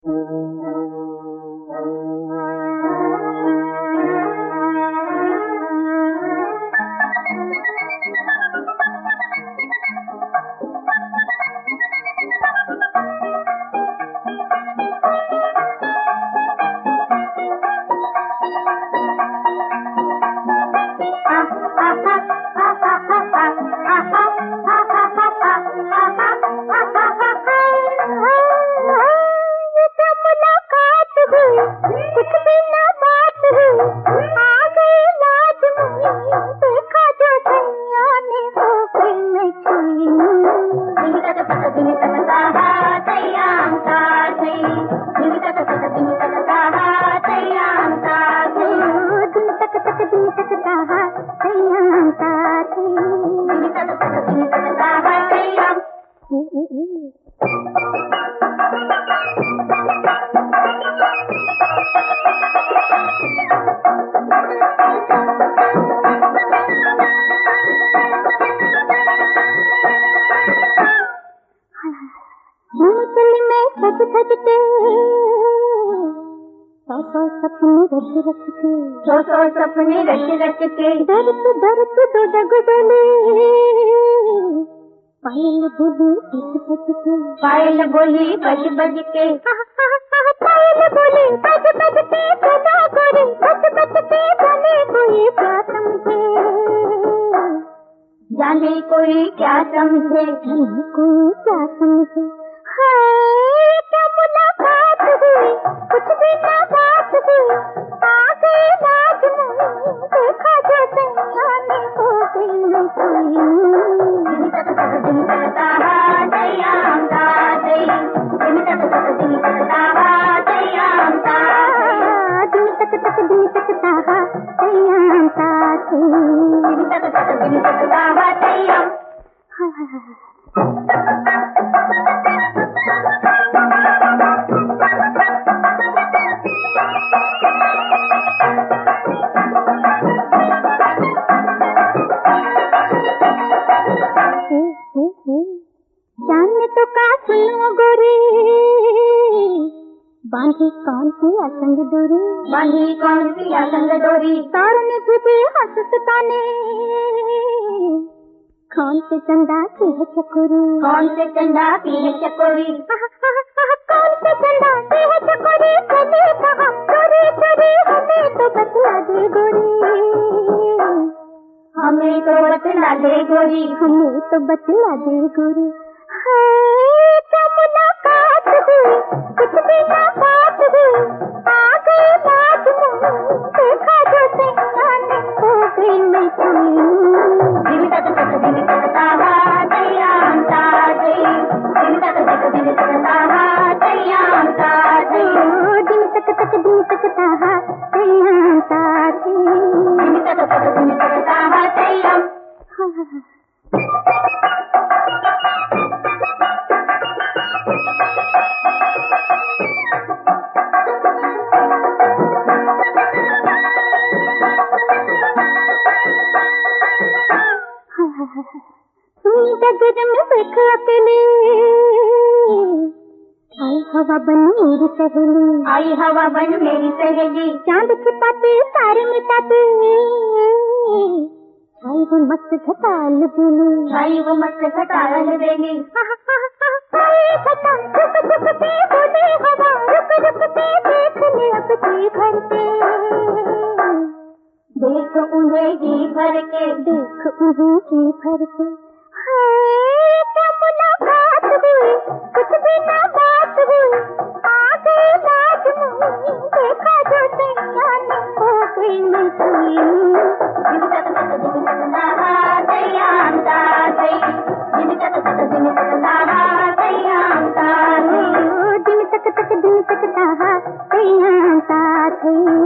सपने रच के दर्द दो डगडोले पायल बोली बज के पायल बोली बज के पायल बोली बज के सदा करे बज के जाने कोई क्या समझे जाने कोई क्या समझे जाने कोई क्या समझे हाय क्या मुलाकात हुई कुछ भी ना बात हुई आगे बात नहीं देखा जैसे आने को दिल में कोई दिन तकता दयाम दादी दिन तक दिन तकता दयाम दादी दिन तकता दयाम दादी दिन तकता दयाम जानने तो का सुनो गोरी बांधी कौन सी असंग डोरी बांधी कौन सी असंग डोरी तारने तुझे हंसताने कौन से चंदा की है चकोरी कौन से चंदा की है चकोरी कौन से चंदा की है चकोरी चले कहाँ चोरी चोरी हमें तो बतला दे गोरी हमें तो बतला दे गोरी हमें तो बतला दे गोरी हाय क्या मुलाकात हुई कुछ भी ना बात हुई आगे बात नहीं देखा जैसे आने को दिल में कोई दिन तकता दयाम दादी दिन तकता दयाम दादी दिन तकता दयाम दादी दिन तकता दयाम जगत में देख अकेले आई हवा बन मेरी सहेली आई हवा बन मेरी सहेली चांद छिपाते सारे मिटाते आई वो मस्त घटाल बेली आई वो मस्त घटाल बेली छुप छुप के बोले हवा रुक रुक के देख ले अब जी भर के देख उन्हें जी भर के देख उन्हें जी भर के हाय क्या मुलाकात हुई कुछ भी ना बात हुई आगे बात नहीं देखा जैसे आने को दिल में कोई दिन तकता दयाम दादी दिन तकता दयाम दादी दिन तकता दयाम दादी